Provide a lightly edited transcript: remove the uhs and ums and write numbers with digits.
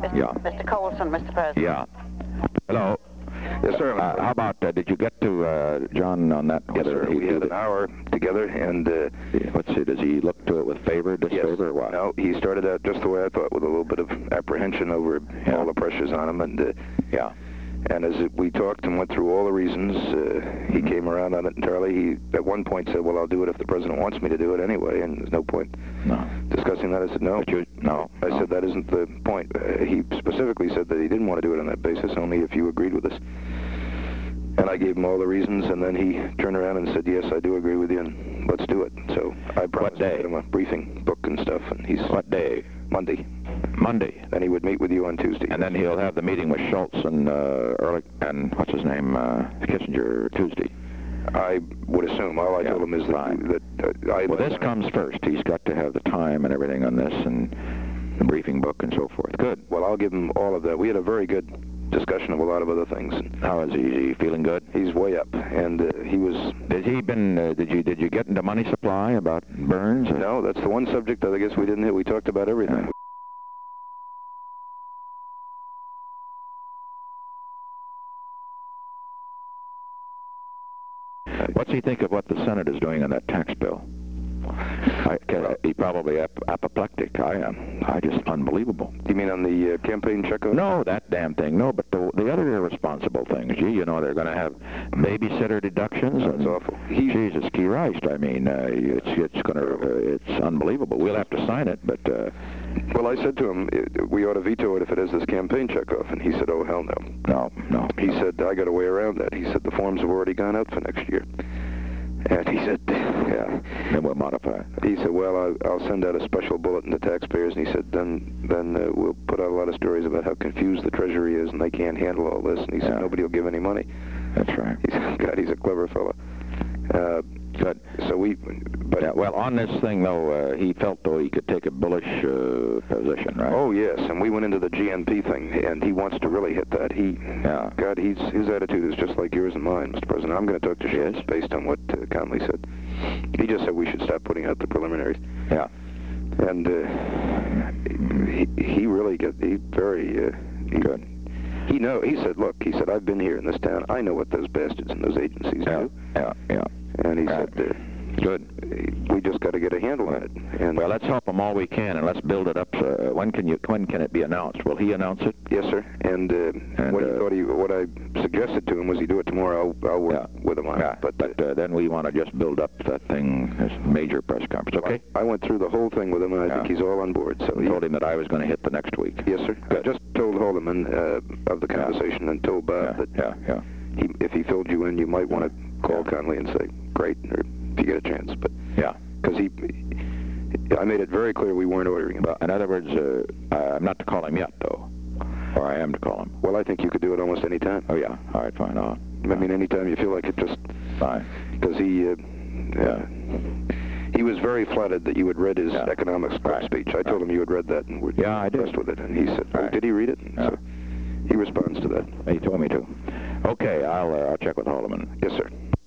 Yeah. Mr. Colson, Mr. President. Yeah. Hello. Yes, sir. How about, did you get to John on that? Yes, sir. We had an hour together, and... let's see, does he look to it with favor, disfavor, or what? No, he started out just the way I thought, with a little bit of apprehension over all the pressures on him, and... yeah. And as we talked and went through all the reasons, he came around on it entirely. He, at one point, said, well, I'll do it if the president wants me to do it anyway, and there's no point discussing that. I said, no. I said, that isn't the point. He specifically said that he didn't want to do it on that basis, only if you agreed with us. And I gave him all the reasons, and then he turned around and said, yes, I do agree with you, and let's do it. So I promised to get him a briefing book and stuff, and he's... What day? Monday. Monday. Then he would meet with you on Tuesday. And then he'll have the meeting with Schultz and Ehrlich and, what's his name, Kissinger, Tuesday. I would assume. All I told him is that well, this comes first. He's got to have the time and everything on this, and the briefing book and so forth. Good. Well, I'll give him all of that. We had a very good discussion of a lot of other things. How is he? Is he feeling good? He's way up, and he was... Did you get into money supply about Burns? No, that's the one subject that I guess we didn't hit. We talked about everything. What's he think of what the Senate is doing on that tax bill? He probably apoplectic. I am. Just unbelievable. You mean on the campaign checkout? No, that damn thing. No, but the other irresponsible things. Gee, you know, they're going to have babysitter deductions. That's awful. Jesus Christ. I mean, it's unbelievable. We'll have to sign it, but... Well, I said to him, we ought to veto it if it has this campaign checkoff, and he said, oh, hell no. No. He said, I got a way around that. He said, the forms have already gone out for next year. And he said, yeah. Then we'll modify it. He said, well, I'll send out a special bulletin to taxpayers. And he said, then we'll put out a lot of stories about how confused the Treasury is and they can't handle all this. And he said, nobody will give any money. That's right. He said, God, he's a clever fellow. Good. So well, on this thing, though, he felt, though, he could take a bullish position, right? Oh, yes, and we went into the GNP thing, and he wants to really hit that. God, his attitude is just like yours and mine, Mr. President. I'm going to talk to Schultz based on what Conley said. He just said we should stop putting out the preliminaries. Yeah. And he really very good. He said, look, I've been here in this town. I know what those bastards in those agencies do. Yeah. And he said, good. We just got to get a handle on it. And well, let's help them all we can, and let's build it up. When can it be announced? Will he announce it? Yes, sir. And what I suggested to him was he do it tomorrow. I'll work with him on it. But then we want to just build up that thing, this major press conference. Okay. I went through the whole thing with him, and I think he's all on board. So I told him that I was going to hit the next week. Yes, sir. Good. I just told Haldeman of the conversation and told Bob that if he filled you in, you might want to call Conley and say, great, or if you get a chance. But because I made it very clear we weren't ordering him. In other words, I'm not to call him yet, though. Or I am to call him. Well, I think you could do it almost any time. Oh, yeah. All right, fine. I mean, any time you feel like it, just... Fine. Because he was very flattered that you had read his economics speech. I told him you had read that and were impressed with it. And he said, oh, did he read it? And so he responds to that. He told me to. Okay, I'll check with Haldeman. Yes, sir.